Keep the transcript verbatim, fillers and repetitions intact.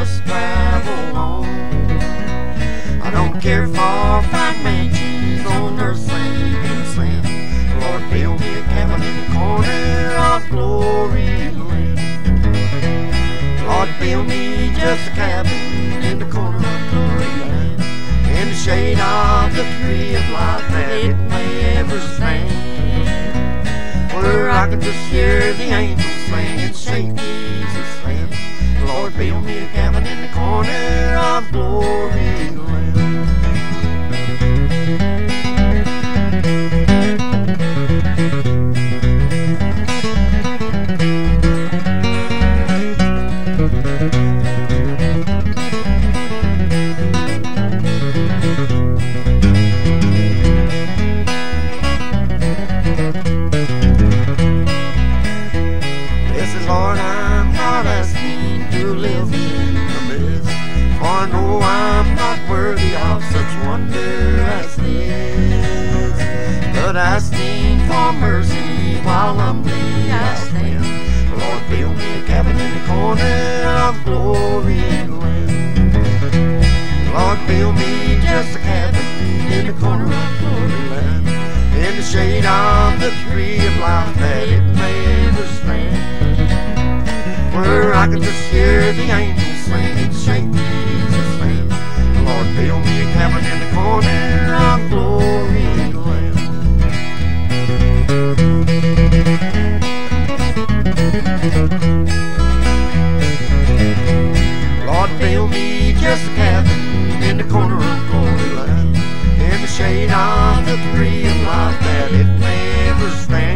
must travel on. I don't care for fine mansions on earth, sinking sand. Lord, build me a cabin in the corner of glory land. Lord, build me just a cabin in the corner of glory land, in the shade of the tree of life that it may ever stand, where I can just hear the angels sing and shake Jesus' hand. Lord, build me a cabin in the corner of glory land. Lord, I'm not asking to live in the mist, for I know I'm not worthy of such wonder as this, but asking for mercy while humbly I stand. Lord, build me a cabin in the corner of glory land. Lord, build me just a cabin in the corner of glory land, in the shade of the tree of life that it may ever stand, where I can just hear the angels sing and shake Jesus' hand. Lord, build me a cabin in the corner of glory land. Lord, build me just a cabin in the corner of glory land, in the shade of the tree of life that it may ever stand,